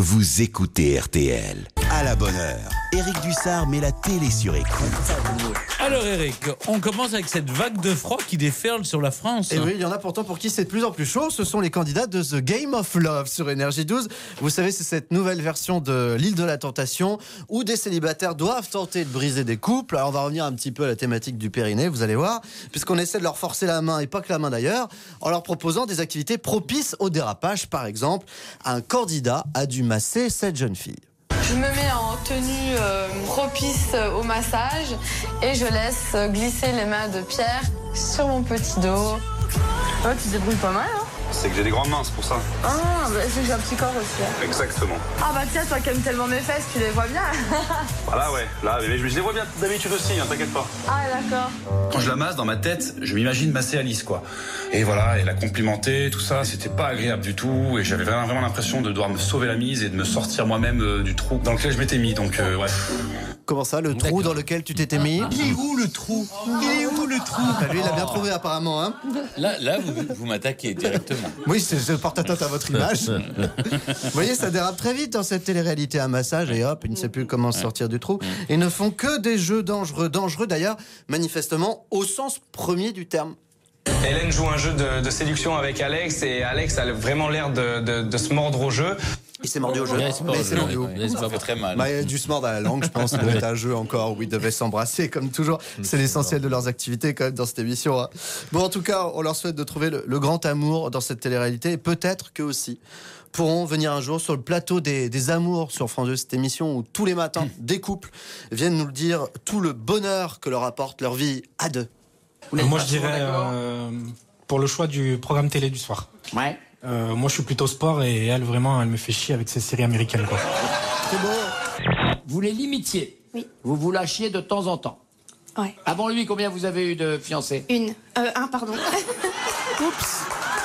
vous écoutez RTL. À la bonne heure, Éric Dussard met la télé sur écoute. Alors Eric, on commence avec cette vague de froid qui déferle sur la France. Et oui, il y en a pourtant pour qui c'est de plus en plus chaud. Ce sont les candidats de The Game of Love sur Énergie 12. Vous savez, c'est cette nouvelle version de l'île de la tentation où des célibataires doivent tenter de briser des couples. Alors on va revenir un petit peu à la thématique du périnée, vous allez voir, puisqu'on essaie de leur forcer la main et pas que la main d'ailleurs, en leur proposant des activités propices au dérapage. Par exemple, un candidat a dû masser cette jeune fille. Je me mets en tenue propice au massage et je laisse glisser les mains de Pierre sur mon petit dos. Oh, tu te débrouilles pas mal, hein? C'est que j'ai des grandes mains, c'est pour ça. Ah, bah, c'est que j'ai un petit corps aussi. Hein. Exactement. Ah bah tiens, toi qui aimes tellement mes fesses, tu les vois bien. Voilà, ouais. Là, mais je les vois bien d'habitude aussi, hein, t'inquiète pas. Ah d'accord. Quand je la masse dans ma tête, je m'imagine masser Alice, quoi. Et voilà, et la complimenter, tout ça, c'était pas agréable du tout. Et j'avais vraiment l'impression de devoir me sauver la mise et de me sortir moi-même du trou dans lequel je m'étais mis. Donc, ouais. Comment ça, le trou dans lequel tu t'étais mis? Il est où le trou? Il est où le trou? Lui, il a bien trouvé apparemment, hein. Là vous m'attaquez directement. Oui, je porte atteinte à votre image. Vous voyez, ça dérape très vite dans cette télé-réalité à massage et hop, ils ne savent plus comment sortir du trou. Et ne font que des jeux dangereux d'ailleurs, manifestement au sens premier du terme. Hélène joue un jeu de séduction avec Alex et Alex a vraiment l'air de se mordre au jeu. Il s'est mordu au jeu. Mais c'est pas fait très mal. Bah, il a dû se mordre à la langue, je pense. Ça doit être un jeu encore où ils devaient s'embrasser, comme toujours. C'est l'essentiel de leurs activités, quand même, dans cette émission. Hein. Bon, en tout cas, on leur souhaite de trouver le grand amour dans cette télé-réalité. Et peut-être qu'eux aussi pourront venir un jour sur le plateau des amours sur France 2, cette émission où tous les matins, des couples viennent nous le dire, tout le bonheur que leur apporte leur vie à deux. Moi, je dirais pour le choix du programme télé du soir. Ouais. Moi, je suis plutôt sport et elle, vraiment, elle me fait chier avec ses séries américaines, quoi. C'est beau. Vous les limitiez. Oui. Vous vous lâchiez de temps en temps. Ouais. Avant lui, combien vous avez eu de fiancés? Un, pardon. Oups.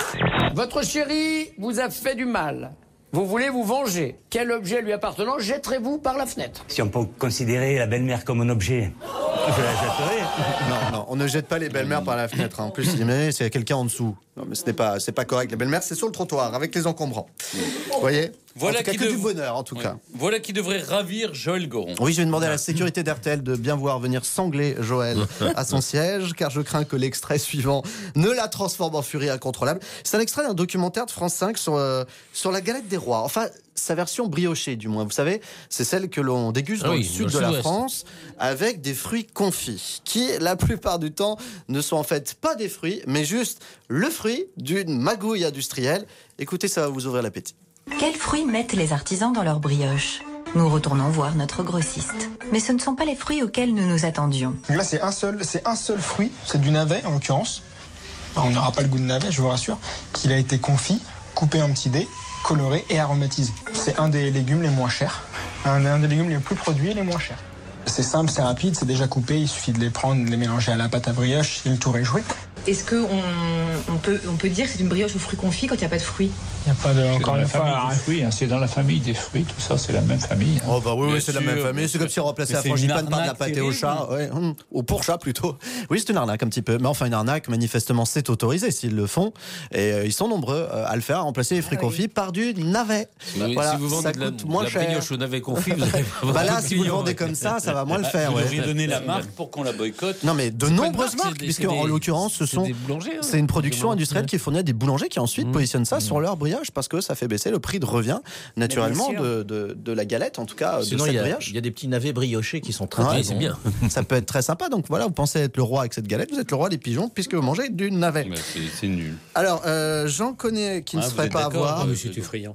Votre chéri vous a fait du mal. Vous voulez vous venger. Quel objet lui appartenant jetterez-vous par la fenêtre? Si on peut considérer la belle-mère comme un objet, je la jetterai. Non, on ne jette pas les belles-mères par la fenêtre. Hein. En plus, il y a quelqu'un en dessous. Non, mais c'est pas correct. Les belles-mères, c'est sur le trottoir, avec les encombrants. Vous voyez? Voilà, en tout cas, du bonheur, en tout cas. Voilà qui devrait ravir Joël Goron. Oui, je vais demander à la sécurité d'RTL de bien voir venir sangler Joël à son siège, car je crains que l'extrait suivant ne la transforme en furie incontrôlable. C'est un extrait d'un documentaire de France 5 sur la galette des rois. Enfin, sa version briochée, du moins. Vous savez, c'est celle que l'on déguste dans le sud de la France, avec des fruits confits, qui, la plupart du temps, ne sont en fait pas des fruits, mais juste le fruit d'une magouille industrielle. Écoutez, ça va vous ouvrir l'appétit. Quels fruits mettent les artisans dans leur brioche? Nous retournons voir notre grossiste. Mais ce ne sont pas les fruits auxquels nous nous attendions. Donc là, c'est un seul fruit, c'est du navet en l'occurrence. On n'aura pas le goût de navet, je vous rassure. Qu'il a été confit, coupé en petits dés, coloré et aromatisé. C'est un des légumes les moins chers, un des légumes les plus produits et les moins chers. C'est simple, c'est rapide, c'est déjà coupé, il suffit de les prendre, de les mélanger à la pâte à brioche et le tour est joué. Est-ce qu'on peut dire que c'est une brioche aux fruits confits quand il n'y a pas de fruits? Il n'y a pas de... Encore une fois, fruits, c'est dans la famille des fruits, tout ça, c'est la même famille. Hein. Oh bah oui, c'est la même famille. C'est comme si on remplaçait la frangipane par de la pâté au chat. Ouais. Ou pour chat plutôt. Oui, c'est une arnaque un petit peu. Mais enfin, une arnaque, manifestement, c'est autorisé s'ils le font. Et ils sont nombreux à le faire, à remplacer les fruits confits par du navet. Voilà, si vous vendez de la brioche au navet confit, vous allez bah là, si vous le vendez comme ça va moins le faire. Vous devriez donner la marque pour qu'on la boycotte. Non, mais de nombreuses marques, puisque en l'occurrence, ce sont... C'est une production industrielle qui est fournie à des boulangers qui ensuite positionnent ça sur leur brioche parce que ça fait baisser le prix de revient naturellement de la galette, en tout cas. Sinon, de cette brioche. Il y a des petits navets briochés qui sont très bons. C'est bien. Ça peut être très sympa. Donc voilà, vous pensez être le roi avec cette galette, vous êtes le roi des pigeons puisque vous mangez du navet. C'est nul. Alors, j'en connais qui ne se ferait pas avoir. C'est effrayant.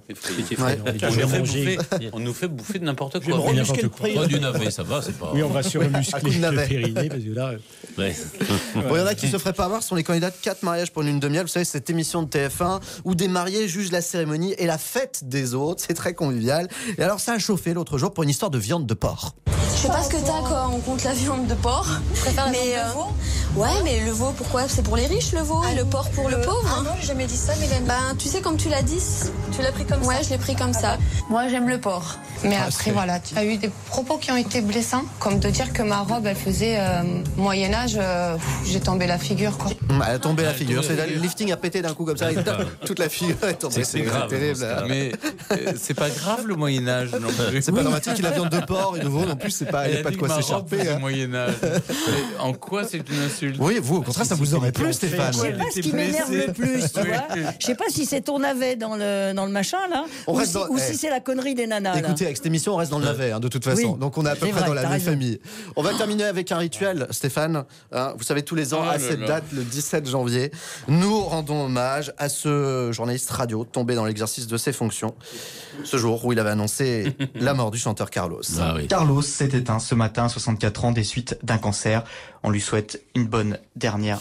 On nous fait bouffer de n'importe quoi. Pas du navet, ça va, c'est pas. Oui, on va surmuscler le périnée parce que là. Il y en a qui se feraient pas avoir, ce sont les candidats de 4 mariages pour une lune de miel. Vous savez, cette émission de TF1 où des mariés jugent la cérémonie et la fête des autres. C'est très convivial. Et alors, ça a chauffé l'autre jour pour une histoire de viande de porc. Je sais pas ce que t'as quand on compte la viande de porc. Je préfère la viande de veau. Ouais, mais le veau, pourquoi? C'est pour les riches, le veau, et le porc pour le pauvre. Ah non, j'ai jamais dit ça, Mélanie. Ben, tu sais, comme tu l'as dit. Tu l'as pris comme ça? Ouais, je l'ai pris comme ça. Moi, j'aime le porc. Mais après, voilà, tu as eu des propos qui ont été blessants, comme de dire que ma robe, elle faisait Moyen-Âge, j'ai tombé la figure, quoi. Elle a tombé la figure. Le lifting a pété d'un coup comme ça, et toute la figure est tombée. C'est grave, terrible. Mais c'est pas grave le Moyen-Âge non plus. C'est pas dramatique, la viande de porc et nouveau, en plus, c'est pas, il n'y a pas de quoi s'écharper. Hein. Moyen-Âge. En quoi c'est une insulte? Oui, vous, au contraire, ça vous aurait plu, Stéphane. Je sais pas ce qui m'énerve le plus, tu vois. Je sais pas si c'est ton navet dans le machin, là, ou si c'est la connerie des nanas. Écoutez, avec cette émission, on reste dans le navet, de toute façon. Oui, donc on est à peu près dans la même famille. On va terminer avec un rituel, Stéphane. Vous savez, tous les ans, à cette date, le 17 janvier, nous rendons hommage à ce journaliste radio tombé dans l'exercice de ses fonctions. Ce jour où il avait annoncé la mort du chanteur Carlos. Ah oui. Carlos s'est éteint ce matin, 64 ans, des suites d'un cancer. On lui souhaite une bonne dernière,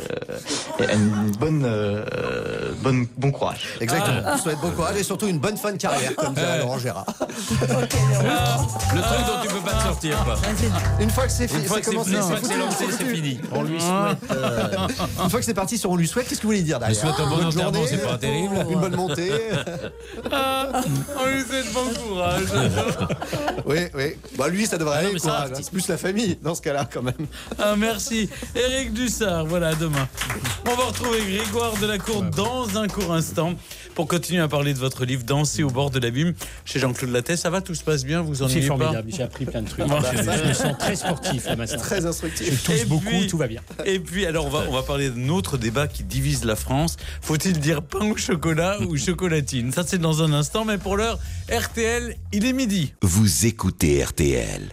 bon courage. Exactement. On souhaite bon courage et surtout une bonne fin de carrière, comme dirait Laurent Gérard. Le truc dont tu peux pas te sortir, quoi. Une fois que c'est fini, c'est fini. On lui souhaite. Une fois que c'est parti sur on lui souhaite, qu'est-ce que vous voulez dire derrière? On lui souhaite un bon enterrement, c'est pas terrible. Une bonne montée. On lui souhaite bon courage. Oui. Bah lui, ça devrait aller. C'est plus la famille dans ce cas-là, quand même. Merci. Éric Dussart, voilà, à demain. On va retrouver Grégoire Delacour dans un court instant pour continuer à parler de votre livre Danser au bord de l'abîme chez Jean-Claude Lattès. Ça va, tout se passe bien, vous ennuyez pas? C'est formidable, j'ai appris plein de trucs. Je me sens très sportif là maintenant. Très instructif. Je tousse beaucoup, tout va bien. Et puis, alors, on va parler d'un autre débat qui divise la France. Faut-il dire pain au chocolat ou chocolatine? Ça, c'est dans un instant, mais pour l'heure, RTL, il est midi. Vous écoutez RTL.